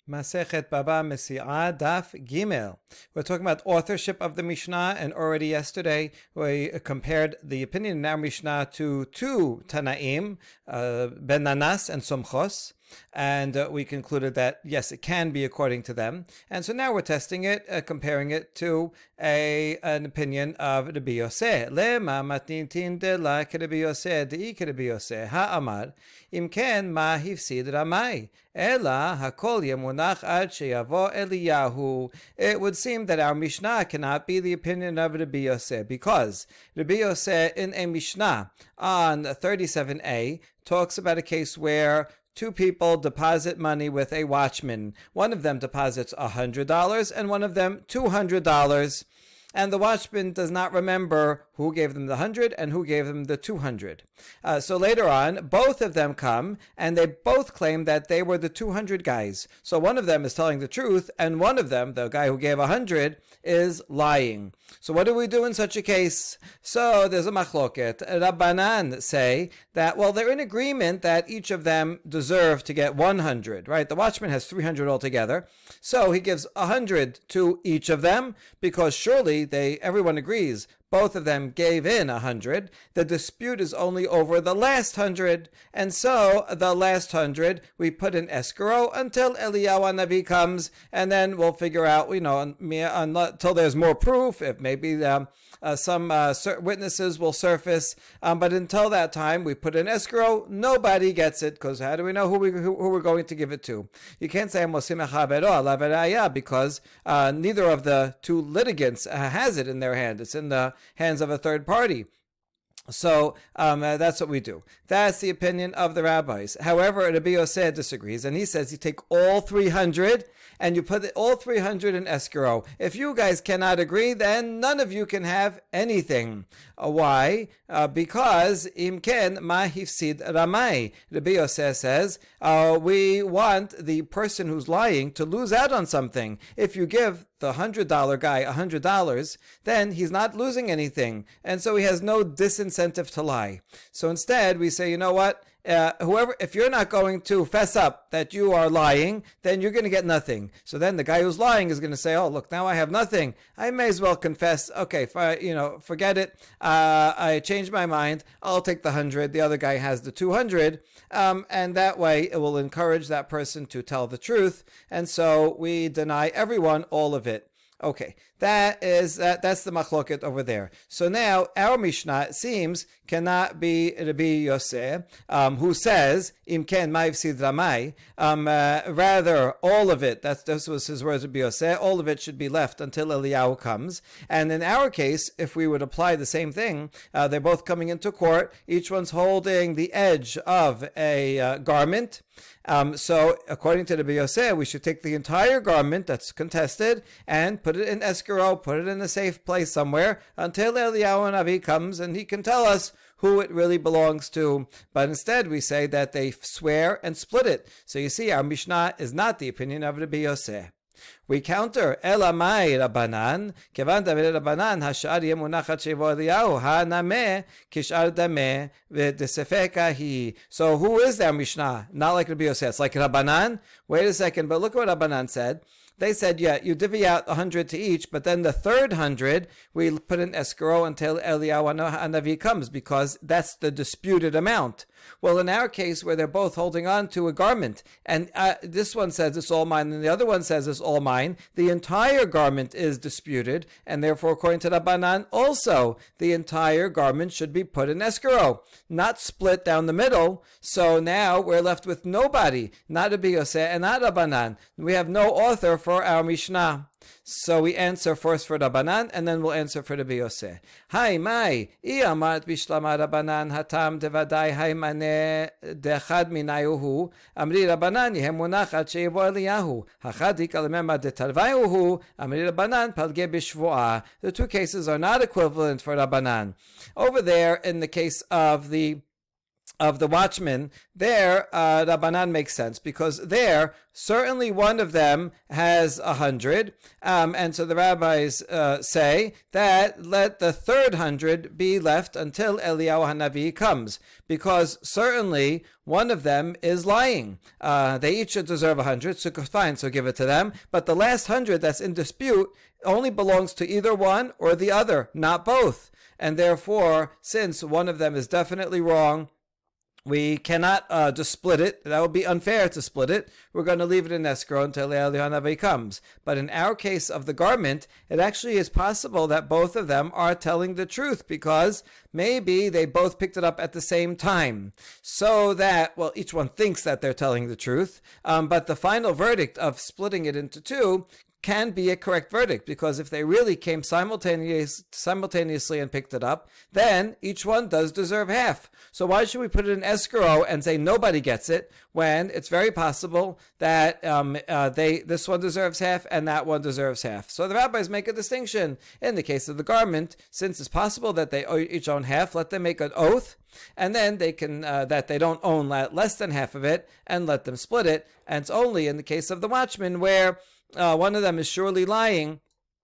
Masechet Baba Mesi'ah Daf Gimel. We're talking about authorship of the Mishnah, and already yesterday we compared the opinion in our Mishnah to two Tanaim, Ben Nanas and Somchos, and we concluded that yes, it can be according to them. And so now we're testing it, comparing it to an opinion of Rabbi Yosef. Lema matnintin de la Rabbi Yosef de Rabbi Yosef ha'amar im ken ma hifsid ramai ela hakol yemunach ad sheyavo Eliyahu. It would seem that our Mishnah cannot be the opinion of Rabbi Yosef, because Rabbi Yosef in a Mishnah on 37a talks about a case where two people deposit money with a watchman. One of them deposits $100 and one of them $200. And the watchman does not remember who gave them the 100 and who gave them the 200. So later on, both of them come, and they both claim that they were the 200 guys. So one of them is telling the truth, and one of them, the guy who gave 100, is lying. So what do we do in such a case? So there's a machloket. Rabbanan say that, well, they're in agreement that each of them deserve to get 100, right? The watchman has 300 altogether. So he gives 100 to each of them, because surely everyone agrees both of them gave in 100. The dispute is only over the last 100, and so the last 100 we put in escrow until Eliyahu Navi comes, and then we'll figure out, until there's more proof, if maybe some witnesses will surface. But until that time, we put in escrow. Nobody gets it, because how do we know who we're going to give it to? You can't say because neither of the two litigants has it in their hand. It's in the hands of a third party. So that's what we do. That's the opinion of the rabbis. However, Rabbi Yosef disagrees, and he says you take all 300 and you put all 300 in escrow. If you guys cannot agree, then none of you can have anything. Why? Because imken ma hifsid ramai. Rabbi Yosef says we want the person who's lying to lose out on something. If you give the $100 guy $100, then he's not losing anything, and so he has no disincentive to lie. So instead, we say, you know what? If you're not going to fess up that you are lying, then you're going to get nothing. So then the guy who's lying is going to say, oh, look, now I have nothing. I may as well confess. Okay, forget it. I changed my mind. I'll take the 100. The other guy has the 200. And that way it will encourage that person to tell the truth. And so we deny everyone all of it. Okay, that's the machloket over there. So now our Mishnah, it seems, cannot be Rabbi Yosef, who says im ken ma hifsid ramai. Rather, all of it. This was his words, Rabbi Yosef. All of it should be left until Eliyahu comes. And in our case, if we would apply the same thing, they're both coming into court. Each one's holding the edge of a garment. So according to Rabbi Yosef, we should take the entire garment that's contested and put it in escrow, put it in a safe place somewhere until Eliyahu Navi comes and he can tell us who it really belongs to. But instead we say that they swear and split it. So you see, our Mishnah is not the opinion of Rabbi Yosef. We counter, Elamai Rabbanan, Kevan David Rabbanan, Hashar Yemunachat Shevo Eliyahu, Ha-Nameh, Kishar Dameh, V'Desefeka Hi. So who is their Mishnah? Not like Rabbi Yosef. It's like Rabbanan? Wait a second, but look what Rabbanan said. They said, yeah, you divvy out 100 to each, but then the third 100, we put in escrow until Eliyahu Navi comes, because that's the disputed amount. Well, in our case, where they're both holding on to a garment, and this one says it's all mine, and the other one says it's all mine, the entire garment is disputed, and therefore, according to Rabbanan, also, the entire garment should be put in escrow, not split down the middle. So now we're left with nobody, not Rabbi Yosef and not Rabbanan. We have no author for our Mishnah. So we answer first for Rabbanan, and then we'll answer for Rabbi Yosef. Hai mai, amat bishlama Rabbanan hatam devadai hai mane dechad minayuhu amri Rabbanan yehem munachat sheyevo Eliyahu hachad ikalemema detarvayuhu amri Rabbanan palge bishvoah. The two cases are not equivalent for Rabbanan. Over there, in the case of the of the watchman, there Rabbanan makes sense, because there certainly one of them has 100, and so the rabbis say that let the third 100 be left until Eliyahu Hanavi comes, because certainly one of them is lying. They each should deserve 100, so fine, so give it to them. But the last 100 that's in dispute only belongs to either one or the other, not both. And therefore, since one of them is definitely wrong, we cannot just split it. That would be unfair to split it. We're going to leave it in escrow until Eliyahu Hanavi comes. But in our case of the garment, it actually is possible that both of them are telling the truth, because maybe they both picked it up at the same time. So that, well, each one thinks that they're telling the truth. But the final verdict of splitting it into two can be a correct verdict, because if they really came simultaneously and picked it up, then each one does deserve half. So why should we put it in escrow and say nobody gets it, when it's very possible that this one deserves half and that one deserves half? So the rabbis make a distinction. In the case of the garment, since it's possible that they each own half, let them make an oath, and then they can that they don't own less than half of it, and let them split it. And it's only in the case of the watchman where one of them is surely lying,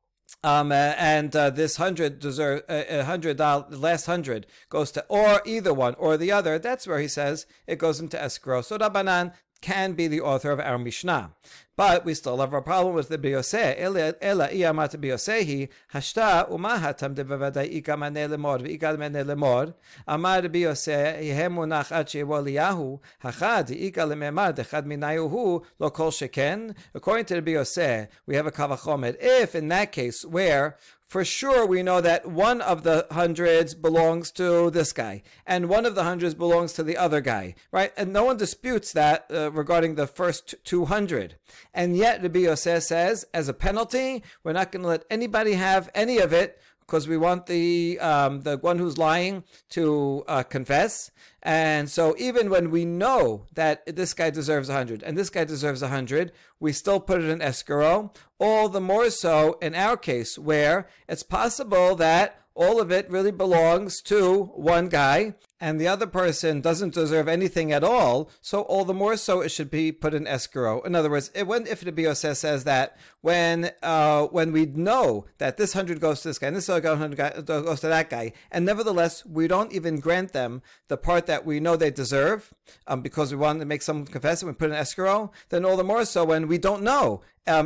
and this $100 the last 100 goes to or either one or the other. That's where he says it goes into escrow. So Rabbanan can be the author of our Mishnah. But we still have a problem with the Biyoseh. Ela iyamat Biyosehi hashta umahatam de bevadai ika mane lemor v'ika mane lemor amar Biyoseh yehemunach ad she'evo Eliyahu hachad ika lememad echad minayuhu lo kol sheken. According to the Biyoseh, we have a kavachomet. If in that case where for sure we know that one of the hundreds belongs to this guy, and one of the hundreds belongs to the other guy, right? And no one disputes that regarding the first 200. And yet Rabbi Yosef says, as a penalty, we're not going to let anybody have any of it, because we want the one who's lying to confess. And so even when we know that this guy deserves 100 and this guy deserves 100, we still put it in escrow. All the more so in our case, where it's possible that all of it really belongs to one guy, and the other person doesn't deserve anything at all, so all the more so it should be put in escrow. In other words, if the BOS says that when we know that this 100 goes to this guy and this other 100 goes to that guy, and nevertheless we don't even grant them the part that we know they deserve, because we want to make someone confess and we put in escrow, then all the more so when we don't know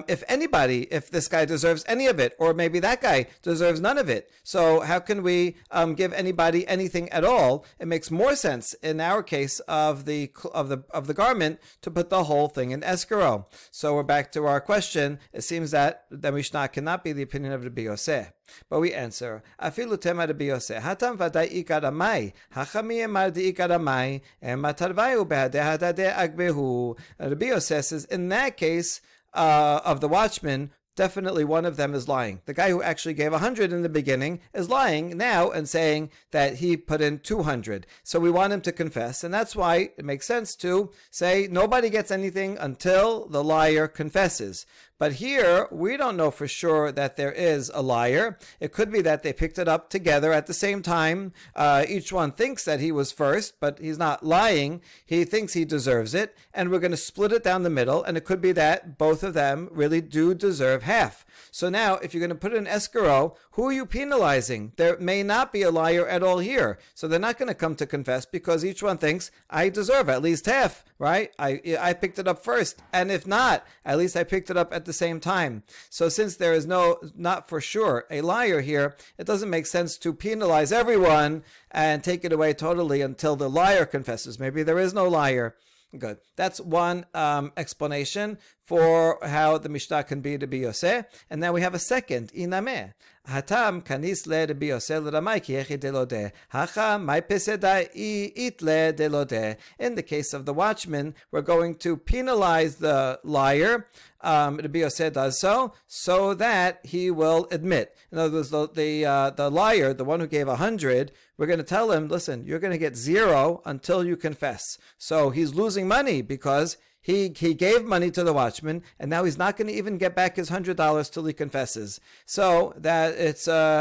if this guy deserves any of it, or maybe that guy deserves none of it. So how can we give anybody anything at all? It makes more sense in our case of the garment to put the whole thing in escrow. So we're back to our question. It seems that the Mishnah cannot be the opinion of the Biyoseh. But we answer, Afilu tema de Biyoseh, hatam vadai ikaramai, hachami emar de ikaramai, ematarvayu behadeh hadadeh agbehu. The Biyoseh says, in that case of the watchman, definitely one of them is lying. The guy who actually gave 100 in the beginning is lying now and saying that he put in 200. So we want him to confess, and that's why it makes sense to say nobody gets anything until the liar confesses. But here, we don't know for sure that there is a liar. It could be that they picked it up together at the same time. Each one thinks that he was first, but he's not lying. He thinks he deserves it, and we're going to split it down the middle, and it could be that both of them really do deserve half. So now, if you're going to put it in escrow, who are you penalizing? There may not be a liar at all here. So they're not going to come to confess, because each one thinks, I deserve at least half, right? I picked it up first. And if not, at least I picked it up at the same time. So since there is not for sure a liar here, it doesn't make sense to penalize everyone and take it away totally until the liar confesses. Maybe there is no liar. Good. That's one explanation for how the Mishnah can be the Biyoseh. And now we have a second, Inameh. Hatam kanis le de Biyoseh l'ramai ki echi delodeh. Hacha mai peseda itle delodeh. In the case of the watchman, we're going to penalize the liar. The Biyoseh does so that he will admit. In other words, the liar, the one who gave 100, we're going to tell him, listen, you're going to get 0 until you confess. So he's losing money because He gave money to the watchman, and now he's not going to even get back his $100 till he confesses. So that it's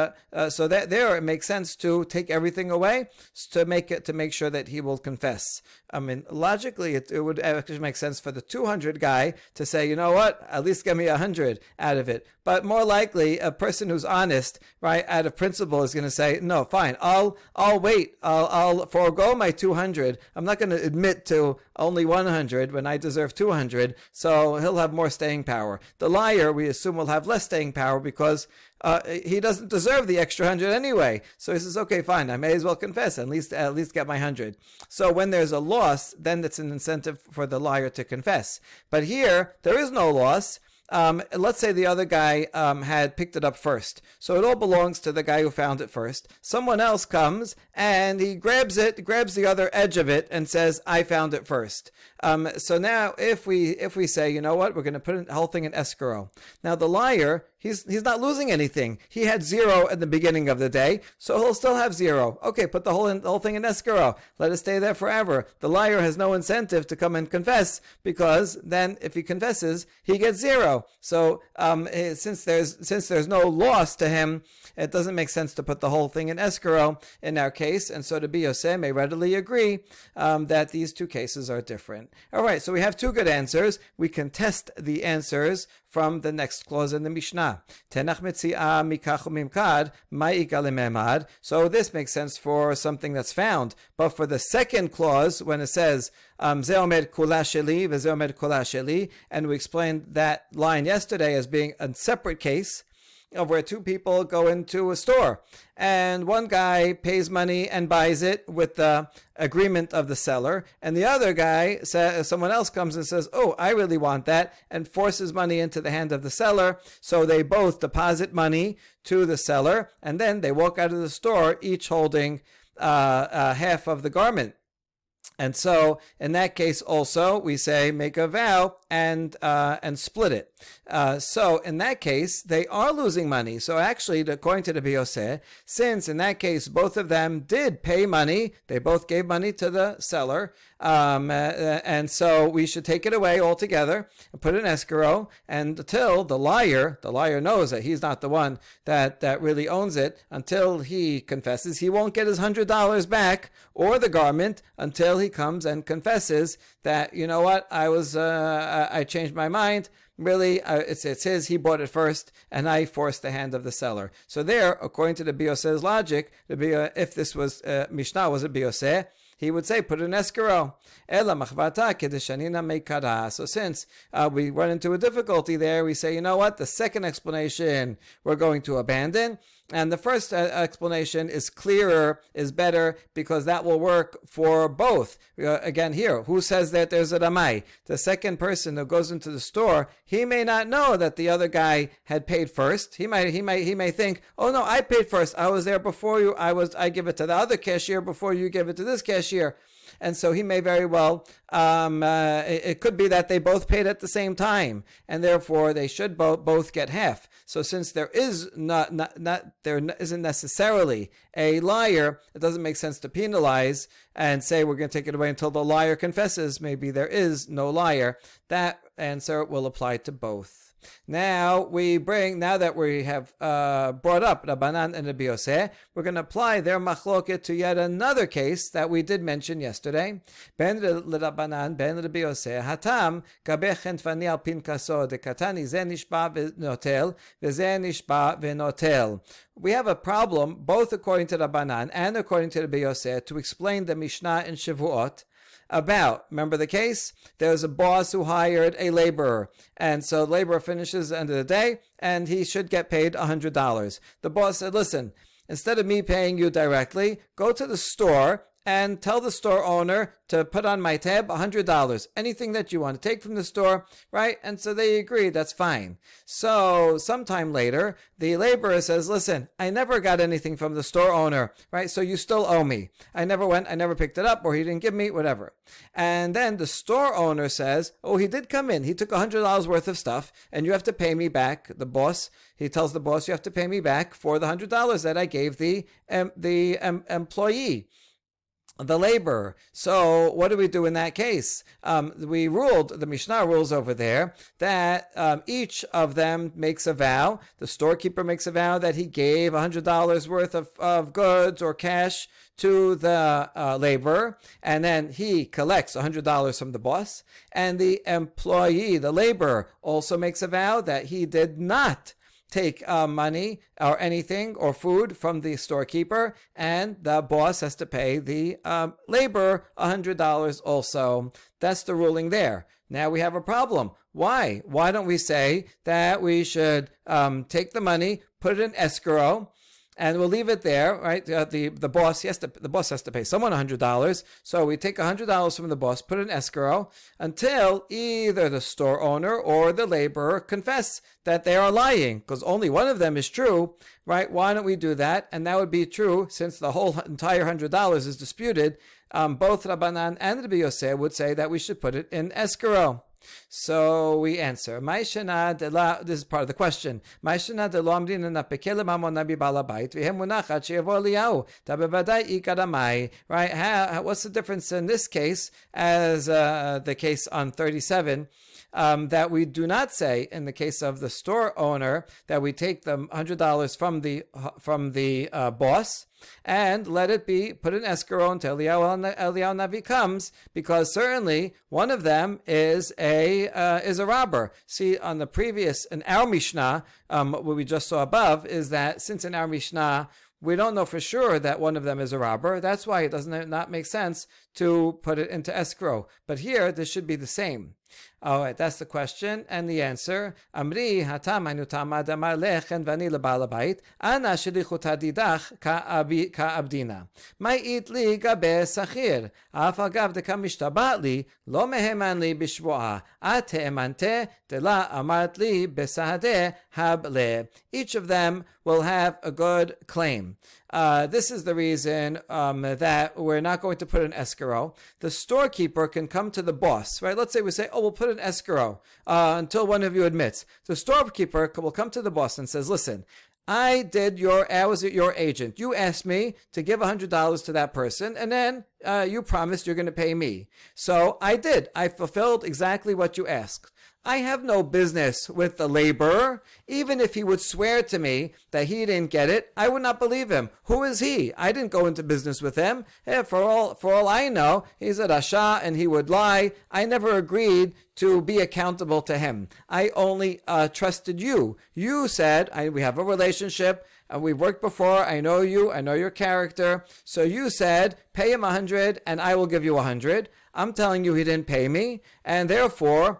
so that there it makes sense to take everything away to make sure that he will confess. I mean, logically, it would actually make sense for the 200 guy to say, you know what, at least give me 100 out of it. But more likely, a person who's honest, right, out of principle, is going to say, no, fine, I'll wait, I'll forego my 200. I'm not going to admit to only 100 when I deserve 200. So he'll have more staying power. The liar, we assume, will have less staying power because he doesn't deserve the extra 100 anyway. So he says, okay, fine, I may as well confess, at least get my 100. So when there's a loss, then that's an incentive for the liar to confess. But here, there is no loss. Let's say the other guy had picked it up first. So it all belongs to the guy who found it first. Someone else comes and he grabs the other edge of it and says, I found it first. So now if we say, you know what, we're going to put the whole thing in escrow. Now the liar, he's not losing anything. He had 0 at the beginning of the day, so he'll still have 0. Okay, put the whole thing in escrow. Let it stay there forever. The liar has no incentive to come and confess, because then if he confesses, he gets 0. So since there's no loss to him, it doesn't make sense to put the whole thing in escrow in our case. And so the Biyoseh may readily agree that these two cases are different. All right, so we have two good answers. We can test the answers from the next clause in the Mishnah. Tenach metziah mikach umimkad ma'iga lememad. So this makes sense for something that's found. But for the second clause, when it says ze omed kula sheli v'ze omed kula sheli, and we explained that line yesterday as being a separate case of where two people go into a store and one guy pays money and buys it with the agreement of the seller, and the other guy someone else comes and says, oh, I really want that, and forces money into the hand of the seller. So they both deposit money to the seller, and then they walk out of the store each holding half of the garment. And so, in that case, also we say make a vow and split it. So, in that case, they are losing money. So, actually, according to the Biyoseh, since in that case both of them did pay money, they both gave money to the seller, and so we should take it away altogether and put it in escrow. And until the liar knows that he's not the one that really owns it, until he confesses, he won't get his $100 back or the garment until he comes and confesses that, you know what, I changed my mind. Really, it's his. He bought it first, and I forced the hand of the seller. So there, according to the Biyoseh's logic, if this was Mishnah was a Biyoseh, he would say, put it in escrow. So since we run into a difficulty there, we say, you know what, the second explanation we're going to abandon. And the first explanation is clearer, is better, because that will work for both. Again, here, who says that there's a Ramai? The second person who goes into the store, he may not know that the other guy had paid first. He may think, oh no, I paid first. I was there before you. I give it to the other cashier before you give it to this cashier. And so he may very well, it could be that they both paid at the same time, and therefore they should both get half. So since there isn't necessarily a liar, it doesn't make sense to penalize and say we're going to take it away until the liar confesses. Maybe there is no liar. That answer will apply to both. Now that we have brought up Rabbanan and the Biyoseh, we're going to apply their machloket to yet another case that we did mention yesterday. Ben Rabbanan, ben Biyoseh, hatam kabeh chentvani al pinkaso de katani ze nishba v'notel v'ze nishba v'notel. We have a problem, both according to Rabbanan and according to the Biyoseh, to explain the Mishnah in Shavuot. Remember the case? There's a boss who hired a laborer, and so the laborer finishes at the end of the day, and he should get paid $100. The boss said, listen, instead of me paying you directly, go to the store and tell the store owner to put on my tab $100, anything that you want to take from the store, right? And so they agree, that's fine. So sometime later, the laborer says, listen, I never got anything from the store owner, right? So you still owe me. I never picked it up, or he didn't give me, whatever. And then the store owner says, oh, he did come in. He took $100 worth of stuff, and you have to pay me back. The boss, he tells the boss, you have to pay me back for the $100 that I gave the employee. the laborer. So what do we do in that case? We ruled, the Mishnah rules over there, that each of them makes a vow. The storekeeper makes a vow that he gave $100 worth of goods or cash to the laborer, and then he collects $100 from the boss. And the employee, the laborer, also makes a vow that he did not take money or anything or food from the storekeeper, and the boss has to pay the laborer $100 also. That's the ruling there. Now we have a problem. Why? Why don't we say that we should take the money, put it in escrow, and we'll leave it there, right? The boss has to pay someone $100. So we take $100 from the boss, put it in escrow until either the store owner or the laborer confess that they are lying, because only one of them is true, right? Why don't we do that? And that would be true since the whole entire $100 is disputed. Both Rabbanan and Rabbi Yosef would say that we should put it in escrow. So we answer. This is part of the question. Right? What's the difference in this case as the case on 37? That we do not say in the case of the store owner that we take the $100 from the boss and let it be put in escrow until Eliyahu Navi comes, because certainly one of them is a robber. See, on the previous, in our Mishnah, what we just saw above is that since in our Mishnah we don't know for sure that one of them is a robber, that's why it does not make sense to put it into escrow. But here, this should be the same. All right, that's the question and the answer. Amri hatam anu tamad amar lechen vani lebal habayit ana shelichut hadidach ka'abdina. Ma'it li gabe sachir. Af agav dekam mishtabat li lo meheman li bishvoa. Ate emante de la amart li besahadeh hable. Each of them will have a good claim. This is the reason that we're not going to put an escrow. The storekeeper can come to the boss, right? Let's say we say, we'll put an escrow until one of you admits. The storekeeper will come to the boss and says, listen, I was your agent. You asked me to give $100 to that person, and then you promised you're going to pay me. So I did. I fulfilled exactly what you asked. I have no business with the laborer. Even if he would swear to me that he didn't get it, I would not believe him. Who is he? I didn't go into business with him. For all I know, he's a rasha and he would lie. I never agreed to be accountable to him. I only trusted you. You said, we have a relationship. We've worked before. I know you. I know your character. So you said, pay him 100 and I will give you 100. I'm telling you he didn't pay me, and therefore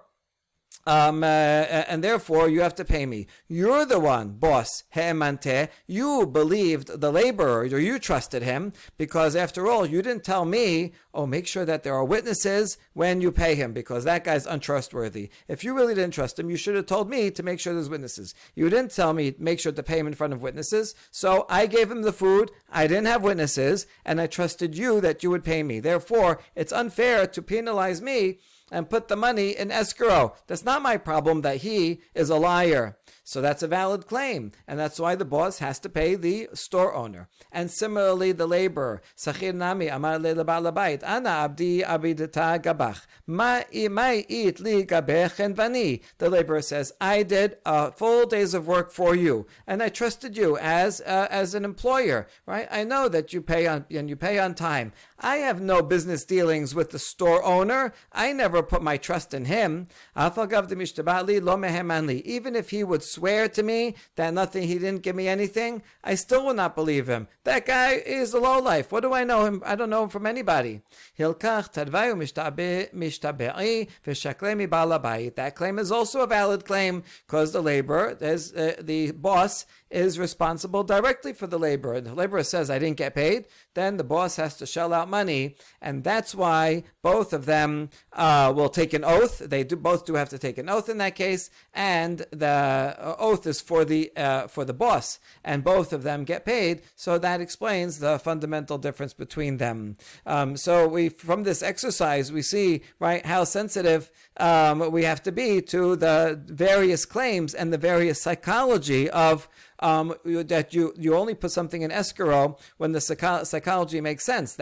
you have to pay me. You're the one, boss, he'emante. You believed the laborer, or you trusted him, because after all, you didn't tell me, make sure that there are witnesses when you pay him, because that guy's untrustworthy. If you really didn't trust him, you should have told me to make sure there's witnesses. You didn't tell me, make sure to pay him in front of witnesses, so I gave him the food, I didn't have witnesses, and I trusted you that you would pay me. Therefore, it's unfair to penalize me and put the money in escrow. That's not my problem that he is a liar. So that's a valid claim, and that's why the boss has to pay the store owner. And similarly, the laborer. Sachir nami amar lebal habayit, ana abdi abidata gabach. Ma'it li gabech and vani. The laborer says, I did a full days of work for you, and I trusted you as an employer, right? I know that you pay on time. I have no business dealings with the store owner. I never put my trust in him. Even if he would swear to me that he didn't give me anything, I still will not believe him. That guy is a lowlife. What do I know him? I don't know him from anybody. That claim is also a valid claim, because the laborer, the boss, is responsible directly for the laborer. The laborer says, I didn't get paid, then the boss has to shell out money, and that's why both of them will take an oath. They both have to take an oath in that case, and the oath is for the boss, and both of them get paid. So that explains the fundamental difference between them. So from this exercise we see, right, how sensitive we have to be to the various claims and the various psychology of that you only put something in escrow when the psychology makes sense. That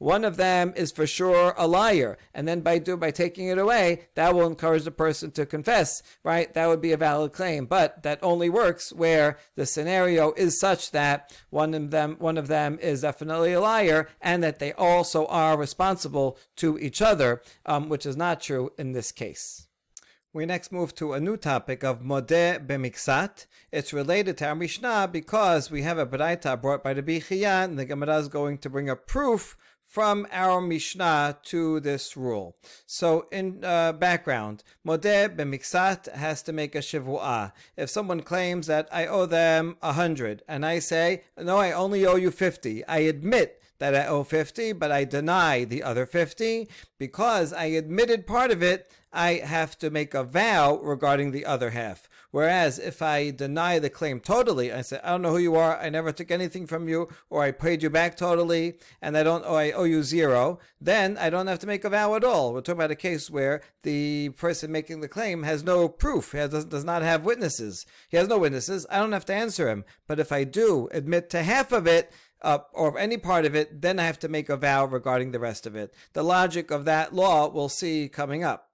one of them is for sure a liar, and then by taking it away, that will encourage the person to confess, right? That would be a valid claim, but that only works where the scenario is such that one of them is definitely a liar, and that they also are responsible to each other, which is not true in this case. We next move to a new topic of modeh b'miksat. It's related to our Mishnah because we have a Baraita brought by the Bichia, and the Gemara is going to bring a proof from our Mishnah to this rule. So in background, modeh b'miksat has to make a shivu'ah. If someone claims that I owe them 100, and I say, no, I only owe you 50, I admit that I owe 50, but I deny the other 50. Because I admitted part of it, I have to make a vow regarding the other half. Whereas if I deny the claim totally, I say, I don't know who you are, I never took anything from you, or I paid you back totally, and I owe you 0, then I don't have to make a vow at all. We're talking about a case where the person making the claim has no proof, does not have witnesses. He has no witnesses, I don't have to answer him. But if I do admit to half of it, or any part of it, then I have to make a vow regarding the rest of it. The logic of that law we'll see coming up.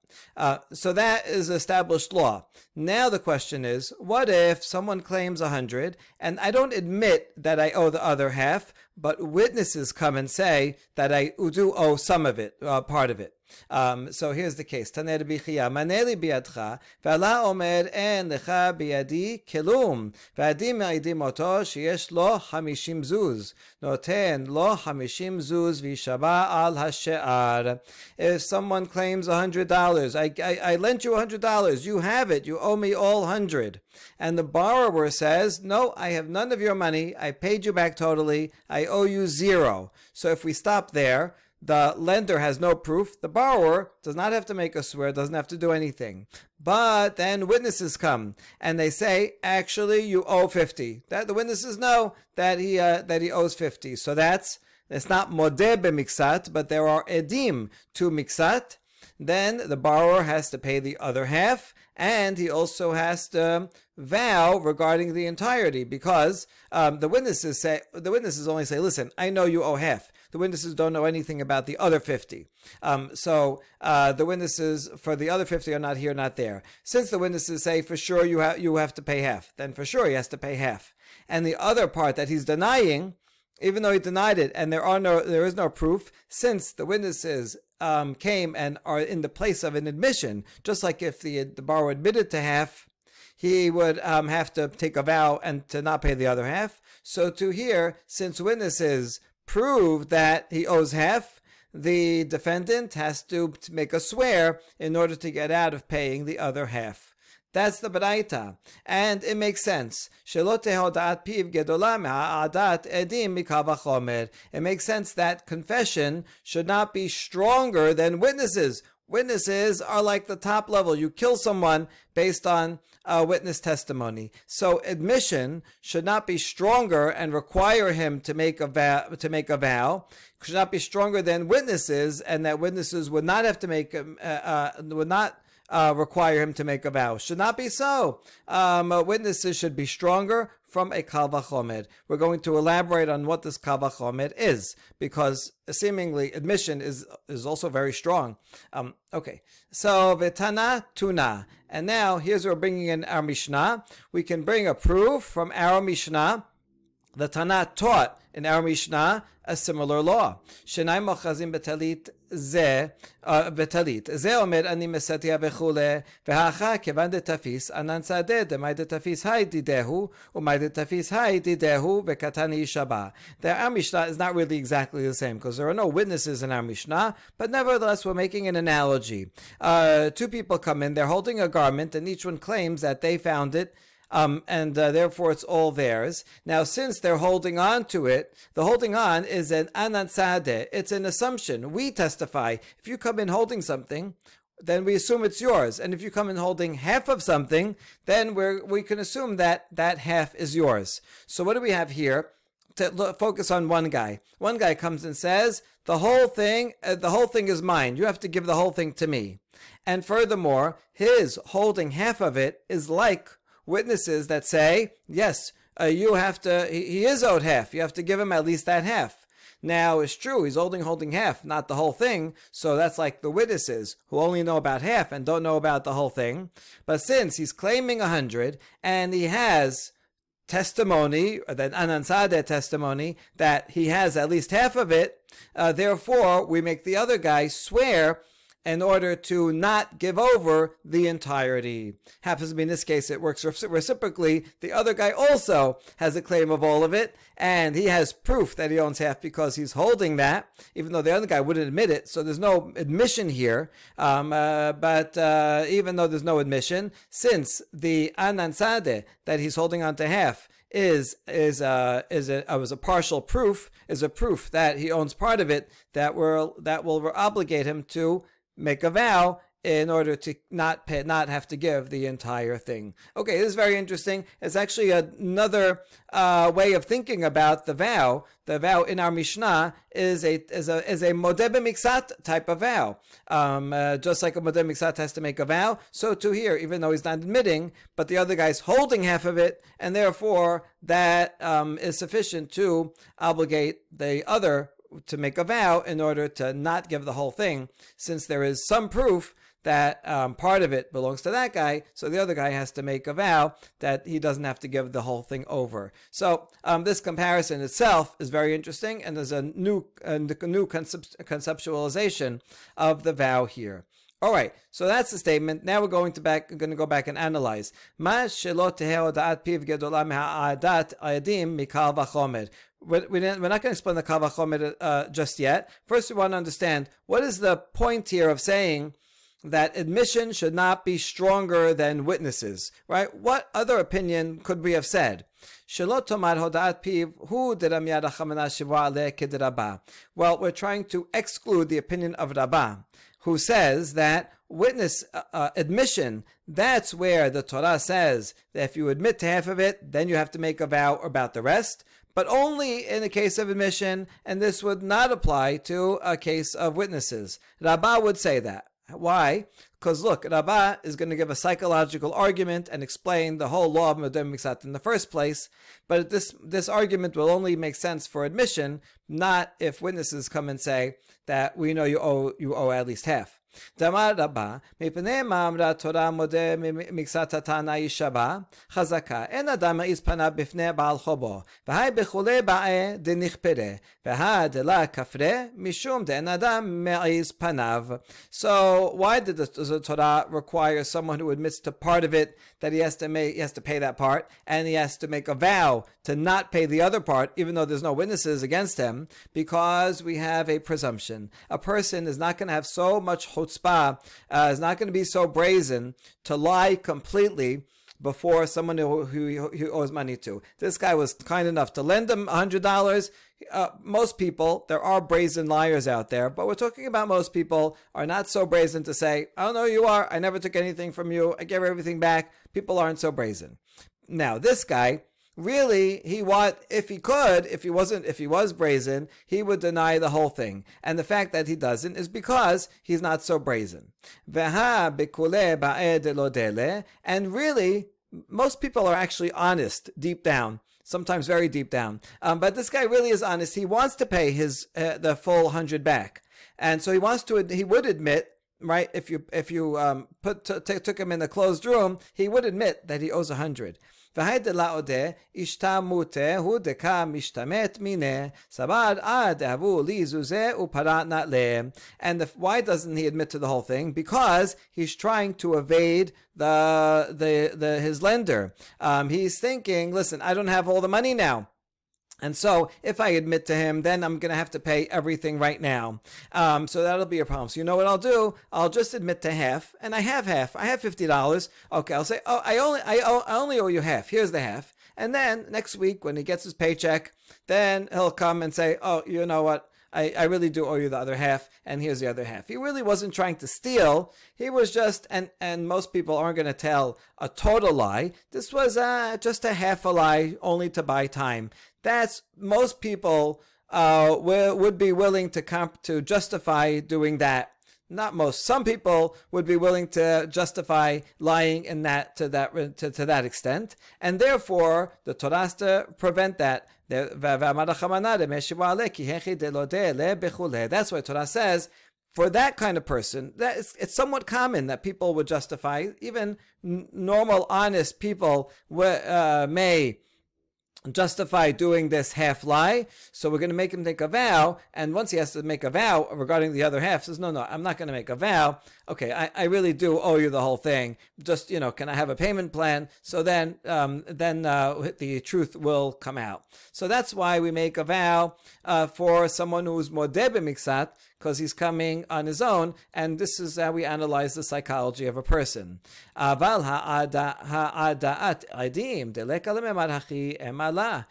So that is established law. Now the question is, what if someone claims 100 and I don't admit that I owe the other half, but witnesses come and say that I do owe some of it, part of it. So here's the case. Tanei Bichia, maneli biadcha, ve'ala omer en lecha biadi kelum, ve'adim me'idim oto sheyesh lo 50 zuz, noten lo 50 zuz v'shaba al hashe'ar. If someone claims $100, I lent you $100, you have it, you owe me all 100. And the borrower says, no, I have none of your money, I paid you back totally, I owe you 0. So if we stop there, the lender has no proof. The borrower does not have to make a swear, doesn't have to do anything. But then witnesses come and they say, actually, you owe 50. That the witnesses know that he owes 50. So it's not modeh b'miksat, but there are edim to miksat. Then the borrower has to pay the other half, and he also has to vow regarding the entirety, because the witnesses only say, listen, I know you owe half. The witnesses don't know anything about the other 50. So the witnesses for the other 50 are not here, not there. Since the witnesses say for sure you have to pay half, then for sure he has to pay half. And the other part that he's denying, even though he denied it, and there is no proof, since the witnesses came and are in the place of an admission, just like if the borrower admitted to half, he would have to take a vow and to not pay the other half. So to here, since witnesses prove that he owes half, the defendant has to make a swear in order to get out of paying the other half. That's the Baraita. And it makes sense. It makes sense that confession should not be stronger than witnesses. Witnesses are like the top level. You kill someone based on witness testimony. So admission should not be stronger and require him to make a vow. Should not be stronger than witnesses, and that witnesses would not have to make require him to make a vow. Should not be so. Witnesses should be stronger from a kal vachomer. We're going to elaborate on what this kal vachomer is, because seemingly admission is also very strong. Okay, so v'tana tuna. And now here's where we're bringing in our Mishnah. We can bring a proof from our Mishnah. The Tana taught in our Mishnah a similar law. Shenai mochazim betalit ze omer ani mesatia vechule vehacha kevan de tafis anan sadeh demai de tafis hai didehu umai de tafis hai didehu vekatani shaba. Our Mishnah is not really exactly the same because there are no witnesses in our Mishnah, but nevertheless we're making an analogy. Two people come in, they're holding a garment, and each one claims that they found it. And therefore it's all theirs. Now, since they're holding on to it, the holding on is an anansadeh. It's an assumption. We testify. If you come in holding something, then we assume it's yours. And if you come in holding half of something, then we can assume that that half is yours. So what do we have here? To focus on one guy. One guy comes and says, the whole thing is mine. You have to give the whole thing to me. And furthermore, his holding half of it is like witnesses that say, yes, you have to, he is owed half. You have to give him at least that half. Now, it's true, he's holding half, not the whole thing, so that's like the witnesses who only know about half and don't know about the whole thing. But since he's claiming 100, and he has testimony, that Anan Sadeh testimony, that he has at least half of it, therefore we make the other guy swear in order to not give over the entirety. Happens to be in this case it works reciprocally. The other guy also has a claim of all of it, and he has proof that he owns half because he's holding that, even though the other guy wouldn't admit it. So there's no admission here. But even though there's no admission, since the Anan Sadeh that he's holding on to half is a partial proof, is a proof that he owns part of it, that will obligate him to make a vow in order to not have to give the entire thing. Okay, this is very interesting. It's actually another way of thinking about the vow. The vow in our Mishnah is a modeh b'miksat type of vow. Just like a modeh b'miksat has to make a vow, so too here, even though he's not admitting, but the other guy's holding half of it, and therefore that is sufficient to obligate the other to make a vow in order to not give the whole thing, since there is some proof that part of it belongs to that guy, so the other guy has to make a vow that he doesn't have to give the whole thing over. So this comparison itself is very interesting, and there's a new conceptualization of the vow here. All right, so that's the statement. Now we're going to go back and analyze. We're not going to explain the Kal Vachomer just yet. First, we want to understand what is the point here of saying that admission should not be stronger than witnesses, right? What other opinion could we have said? Well, we're trying to exclude the opinion of Rabbah, who says that witness admission, that's where the Torah says that if you admit to half of it, then you have to make a vow about the rest, but only in the case of admission, and this would not apply to a case of witnesses. Rabbah would say that. Why? Because look, Rabbah is going to give a psychological argument and explain the whole law of modeh b'miksat in the first place, but this argument will only make sense for admission, not if witnesses come and say that we know you owe at least half. Damar Rabba, mipnei ma'amra Torah modeh miksat hatana yishaba, chazaka, en adam ma'iz panav bifnei ba'al chobo, v'hai bechule ba'e denichpere, v'ha de la kafre, mishum de en adam ma'iz panav. So why does the Torah require someone who admits to part of it that he has to pay that part, and he has to make a vow to not pay the other part, even though there's no witnesses against him? Because we have a presumption. A person is not going to have so much chutzpah, is not going to be so brazen to lie completely before someone who owes money to. This guy was kind enough to lend him $100. Most people, there are brazen liars out there, but we're talking about most people are not so brazen to say, I don't know who you are, I never took anything from you, I gave everything back. People aren't so brazen. Now, this guy, really, he was brazen, he would deny the whole thing. And the fact that he doesn't is because he's not so brazen. And really, most people are actually honest deep down, sometimes very deep down. But this guy really is honest. He wants to pay his the full 100 back, and so he would admit, right? If you took him in a closed room, he would admit that he owes 100. Why doesn't he admit to the whole thing? Because he's trying to evade his lender. He's thinking, listen, I don't have all the money now, and so if I admit to him, then I'm going to have to pay everything right now. So that'll be a problem. So you know what I'll do? I'll just admit to half, and I have half. I have $50. Okay, I'll say, I only owe you half. Here's the half. And then next week when he gets his paycheck, then he'll come and say, oh, you know what? I really do owe you the other half, and here's the other half. He really wasn't trying to steal. He was just, and most people aren't going to tell a total lie. This was just a half a lie, only to buy time. That's, most people would be willing to justify doing that. not most, some people would be willing to justify lying in that to that extent, and therefore the Torah has to prevent that. That's why Torah says, for that kind of person, it's somewhat common that people would justify, even normal, honest people may justify doing this half lie. So we're going to make him take a vow, and once he has to make a vow regarding the other half, says, no, I'm not going to make a vow. Okay, I really do owe you the whole thing. Just, can I have a payment plan? So then the truth will come out. So that's why we make a vow for someone who's modeh b'miksat, because he's coming on his own, and this is how we analyze the psychology of a person. Aval ha'ada'at adim deleka lememad hachi emala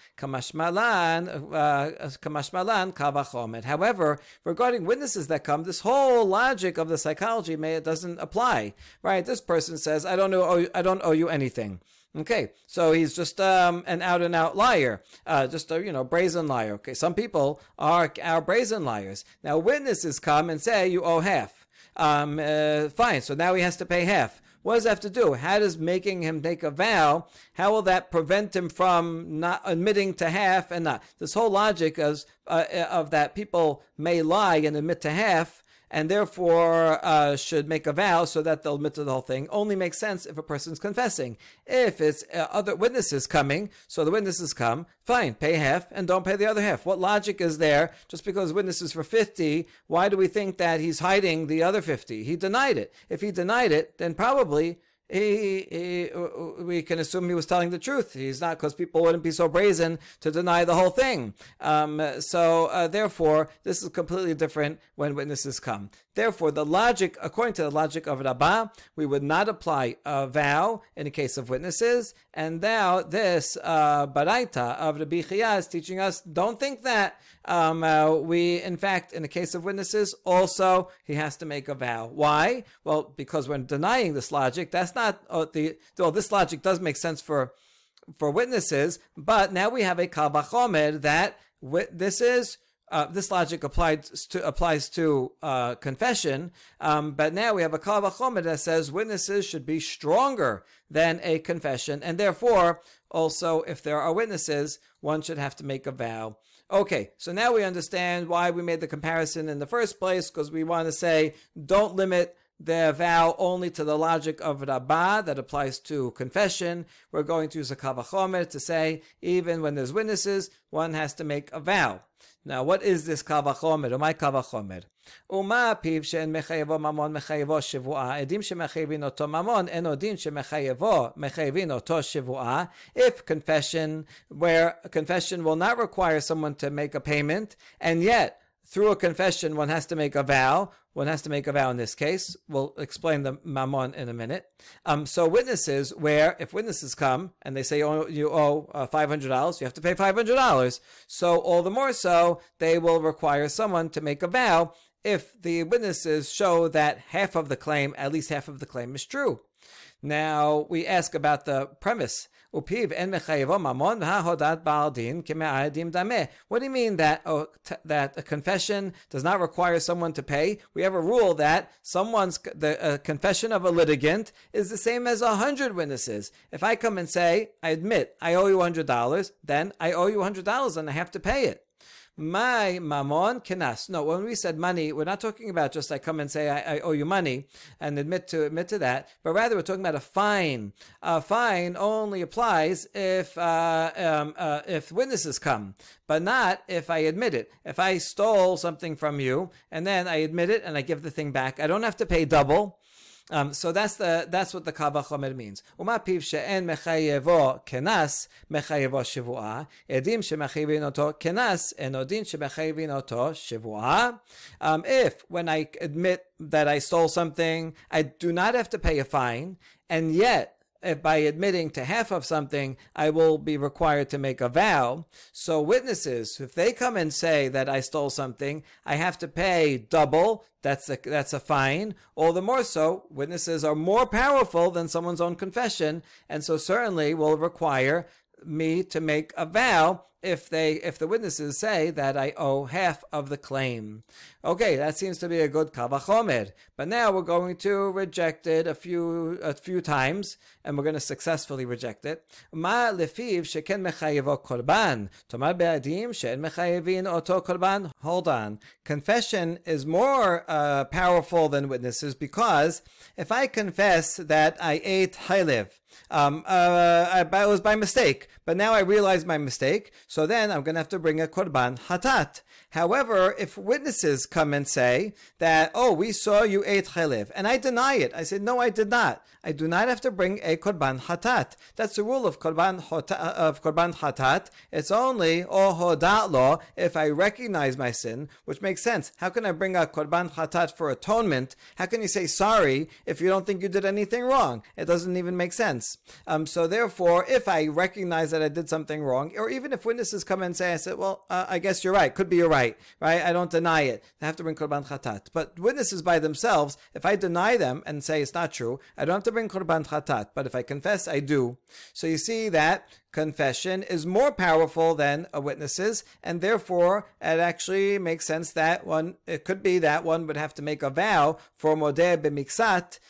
kamashmalan kavachomet. However, regarding witnesses that come, this whole logic of the psychology doesn't apply, right? This person says, I don't owe you anything. Okay, so he's just an out-and-out liar, just a brazen liar. Okay, some people are brazen liars. Now witnesses come and say you owe half. Fine, so now he has to pay half. What does that have to do? How does making him take a vow, how will that prevent him from not admitting to half and not? This whole logic of that people may lie and admit to half, and therefore should make a vow so that they'll admit to the whole thing, only makes sense if a person's confessing. If it's other witnesses coming, so the witnesses come, fine, pay half and don't pay the other half. What logic is there? Just because witnesses for 50, why do we think that he's hiding the other 50? He denied it. If he denied it, then probably we can assume he was telling the truth. He's not, because people wouldn't be so brazen to deny the whole thing. Therefore, this is completely different when witnesses come. Therefore, according to the logic of Rabbah, we would not apply a vow in the case of witnesses. And now this baraita of Rabbi Chia is teaching us, don't think that. In fact, in the case of witnesses, also he has to make a vow. Why? Well, because when denying this logic, that's not this logic does make sense for witnesses, but now we have a kal vachomer that this logic applies to confession, but now we have a kal vachomer that says witnesses should be stronger than a confession, and therefore also if there are witnesses, one should have to make a vow. Okay, so now we understand why we made the comparison in the first place, because we want to say don't limit the vow only to the logic of Rabbah that applies to confession. We're going to use a kal vachomer to say even when there's witnesses, one has to make a vow. Now, what is this kal vachomer? My kal vachomer. Uma piv she'en mechayevo mamon mechayevo shivua. Edim shemechayevin oto mamon en odin mechayevin oto shivua. If confession, where a confession will not require someone to make a payment, and yet through a confession one has to make a vow. One has to make a vow in this case. We'll explain the mammon in a minute. So witnesses, where if witnesses come and they say you owe $500, you have to pay $500. So all the more so, they will require someone to make a vow if the witnesses show that half of the claim, at least half of the claim, is true. Now we ask about the premise. What do you mean that that a confession does not require someone to pay? We have a rule that the confession of a litigant is the same as 100 witnesses. If I come and say, I admit I owe you $100, then I owe you $100 and I have to pay it. My mamon kenas. No, when we said money, we're not talking about just I come and say I owe you money and admit to that, but rather we're talking about a fine. A fine only applies if witnesses come, but not if I admit it. If I stole something from you and then I admit it and I give the thing back, I don't have to pay double. So that's what the kal vachomer means. Uma piv she'en mechayevo kenas mechayevo shivua. Edim shemechayevin oto kenas en odin shemechayevin oto shivua. If when I admit that I stole something, I do not have to pay a fine, and yet if by admitting to half of something, I will be required to make a vow. So witnesses, if they come and say that I stole something, I have to pay double. That's a fine. All the more so, witnesses are more powerful than someone's own confession, and so certainly will require me to make a vow if the witnesses say that I owe half of the claim. Okay, that seems to be a good kal vachomer. But now we're going to reject it a few times, and we're going to successfully reject it. Ma lefiv sheken mechayevo korban. Tomar be'adim she'en mechayevin oto korban. Hold on. Confession is more powerful than witnesses, because if I confess that I ate chaylev, it was by mistake, but now I realize my mistake, so then I'm going to have to bring a korban hatat. However, if witnesses come and say that, oh, we saw you ate chaylev, and I deny it, I said, no, I did not, I do not have to bring a korban hatat. That's the rule of korban hatat. It's only hodat lo if I recognize my sin, which makes sense. How can I bring a korban hatat for atonement? How can you say sorry if you don't think you did anything wrong? It doesn't even make sense. So therefore, if I recognize that I did something wrong, or even if witnesses come and say, I said, well, I guess you're right, could be you're right? I don't deny it. I have to bring korban chatat. But witnesses by themselves, if I deny them and say it's not true, I don't have to bring korban chatat. But if I confess, I do. So you see that confession is more powerful than witnesses, and therefore it actually makes sense that it could be that one would have to make a vow for modeh b'miksat,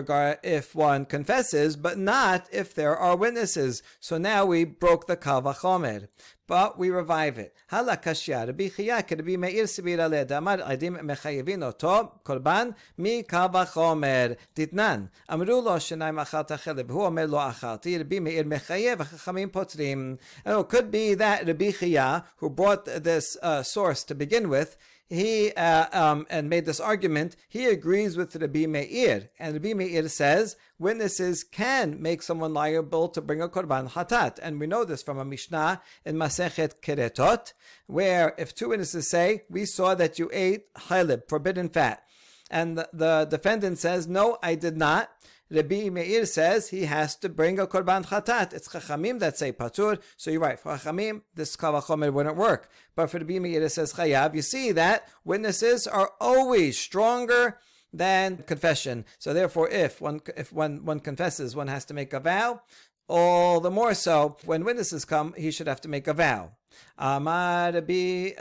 if one confesses, but not if there are witnesses. So now we broke the kal vachomer, but we revive it. Hala kashya Rabbi Chiya Rabbi Meir Sibira le Damar Adim mechayevin oto korban mi kal vachomer ditnan amru lo shenayim achalta chelev hu omer lo achalti Rabbi Meir mechayev chachamim potrim. It could be that Rabbi Chiya, who brought this source to begin with, he and made this argument, he agrees with Rabbi Meir, and Rabbi Meir says witnesses can make someone liable to bring a korban hatat, and we know this from a Mishnah in Masechet Keretot, where if two witnesses say, we saw that you ate chaylev, forbidden fat, and the defendant says, no, I did not, Rabbi Meir says he has to bring a korban chatat. It's Chachamim that say patur. So you're right. For Chachamim, this kal vachomer wouldn't work. But for Rabbi Meir, it says chayav. You see that witnesses are always stronger than confession. So therefore, if one confesses, one has to make a vow. All the more so, when witnesses come, he should have to make a vow. Amar Rabbi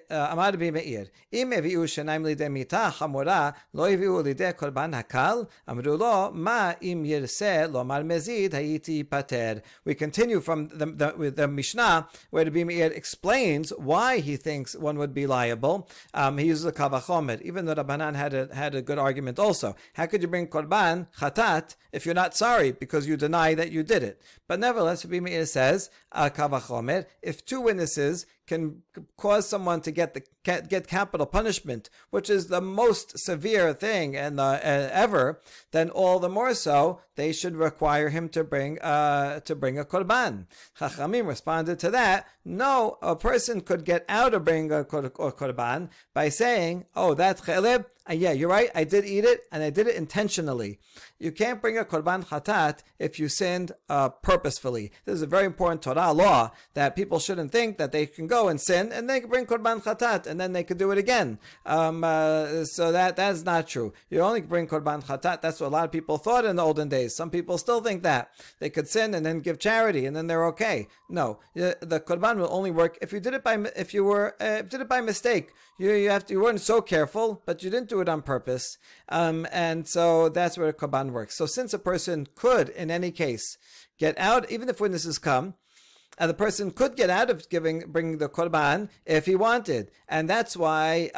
Meir, Im eviu shenayim lidei mita chamora, lo eviu lidei korban hakal, amru lo, ma im yirseh lomar mezid hayiti pater. We continue from the Mishnah, where Rabbi Meir explains why he thinks one would be liable. He uses a kal vachomer, even though Rabbanan had a good argument also. How could you bring korban chatat if you're not sorry because you deny that you did it? But nevertheless, Rabbi Meir says, kal vachomer, if two witnesses can cause someone to get capital punishment, which is the most severe thing ever, then all the more so they should require him to bring a korban. Chachamim responded to that. No, a person could get out of bringing a korban by saying, "Oh, that's chaylev. Yeah, you're right. I did eat it, and I did it intentionally." You can't bring a korban chatat if you sinned purposefully. This is a very important Torah law that people shouldn't think that they can go and sin and they can bring korban chatat and then they could do it again. So that's not true. You only bring korban chatat. That's what a lot of people thought in the olden days. Some people still think that they could sin and then give charity and then they're okay. No, the korban will only work if you did it by mistake. You weren't so careful, but you didn't do it on purpose, and so that's where korban works. So since a person could, in any case, get out, even if witnesses come, the person could get out of bringing the korban if he wanted, and that's why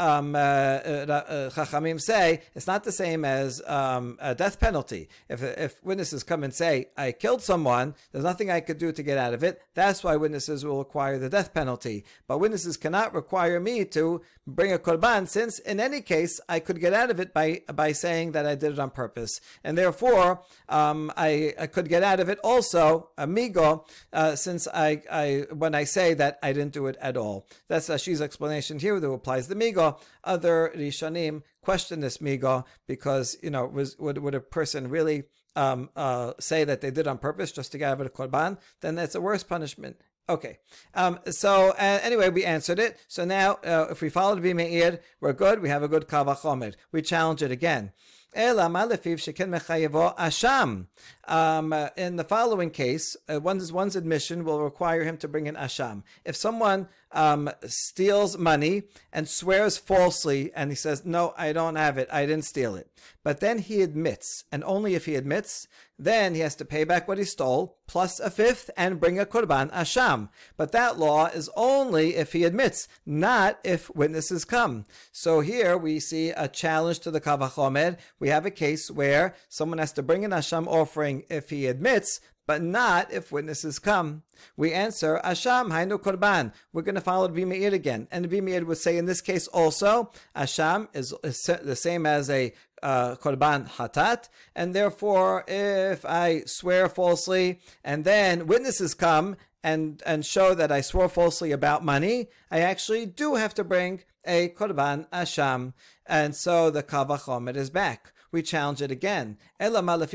Chachamim say it's not the same as a death penalty. If witnesses come and say, "I killed someone," there's nothing I could do to get out of it. That's why witnesses will require the death penalty. But witnesses cannot require me to bring a korban, since in any case I could get out of it by saying that I did it on purpose, and therefore I could get out of it also amigo, since when I say that I didn't do it at all. That's Rashi's explanation here that applies the migo. Other Rishonim question this migo because, would a person really say that they did on purpose just to get out of the korban? Then that's a worse punishment. Okay, so anyway, we answered it. So now, if we follow Rabbi Meir, we're good. We have a good kal vachomer. We challenge it again. Ela ma lefiv sheken mechayevo asham. In the following case, one's admission will require him to bring an asham. If someone steals money and swears falsely, and he says, "No, I don't have it. I didn't steal it," but then he admits, and only if he admits, then he has to pay back what he stole plus a fifth and bring a korban asham. But that law is only if he admits, not if witnesses come. So here we see a challenge to the Kal Vachomer. We have a case where someone has to bring an asham offering if he admits, but not if witnesses come. We answer, Asham hainu korban. We're going to follow Rabbi Meir again. And Rabbi Meir would say in this case also, Asham is the same as a korban hatat, and therefore if I swear falsely and then witnesses come and show that I swore falsely about money, I actually do have to bring a korban asham. And so the Kal Vachomer is back. We challenge it again. Wait,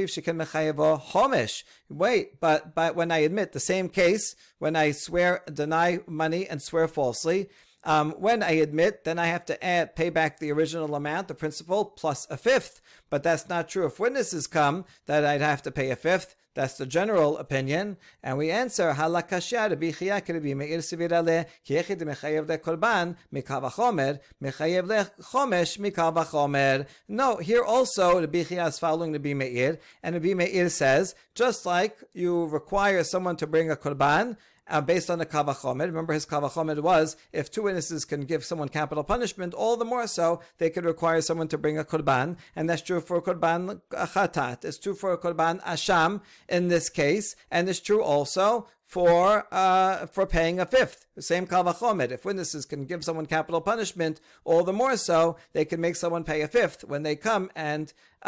but when I admit the same case, when I deny money and swear falsely, when I admit, then I have to pay back the original amount, the principal, plus a fifth. But that's not true. If witnesses come, that I'd have to pay a fifth. That's the general opinion. And we answer, halakashya Rabbi Chia Rabbi Meir Sivir le ki echid mechayev le korban mikal vachomer mechayev le chomesh mikal vachomer. No, here also Rabbi Chia is following Rabbi Meir, and Rabbi Meir says, just like you require someone to bring a korban, based on the Kal Vachomer. Remember, his Kal Vachomer was, if two witnesses can give someone capital punishment, all the more so, they could require someone to bring a korban, and that's true for a korban chatat. It's true for a korban asham in this case, and it's true also for paying a fifth. The same Kal Vachomer. If witnesses can give someone capital punishment, all the more so, they can make someone pay a fifth when they come and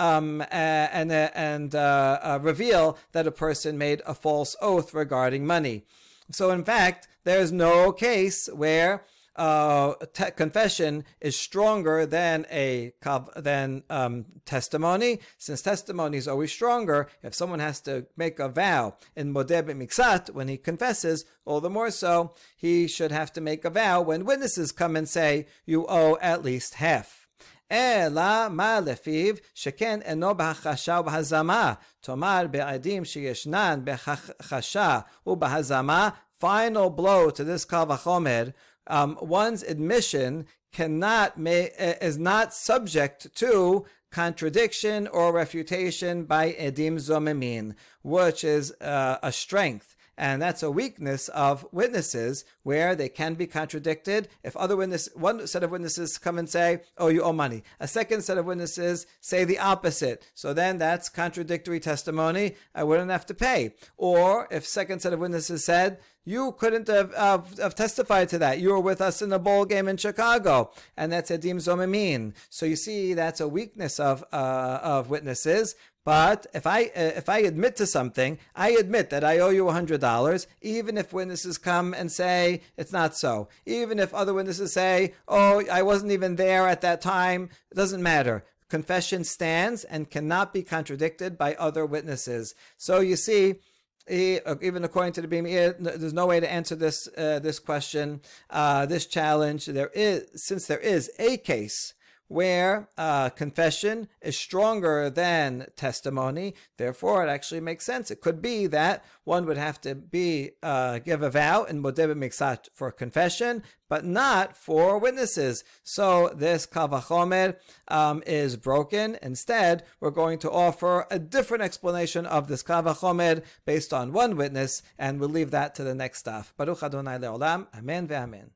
reveal that a person made a false oath regarding money. So in fact, there's no case where confession is stronger than testimony. Since testimony is always stronger, if someone has to make a vow in modeh b'miksat when he confesses, all the more so, he should have to make a vow when witnesses come and say, you owe at least half. אלא מה לפיו שכן אינו בהכחשה ובהזמה, תאמר בעדים שישנן בהכחשה ובהזמה. Final blow to this Kal Vachomer, one's admission is not subject to contradiction or refutation by edim zomemin, which is a strength. And that's a weakness of witnesses where they can be contradicted. If one set of witnesses come and say, oh, you owe money. A second set of witnesses say the opposite. So then that's contradictory testimony. I wouldn't have to pay. Or if second set of witnesses said, you couldn't have testified to that. You were with us in the bowl game in Chicago. And that's edim zomemin. So you see, that's a weakness of witnesses. But if I admit to something, I admit that I owe you $100, even if witnesses come and say it's not so. Even if other witnesses say, oh, I wasn't even there at that time, it doesn't matter. Confession stands and cannot be contradicted by other witnesses. So you see, even according to the Bimir, there's no way to answer this question, this challenge. Since there is a case where confession is stronger than testimony, therefore it actually makes sense. It could be that one would have to give a vow in modeh b'miksat for confession, but not for witnesses. So this Kal Vachomer is broken. Instead, we're going to offer a different explanation of this Kal Vachomer based on one witness, and we'll leave that to the next stuff. Baruch Adonai Le'olam. Amen ve'amen.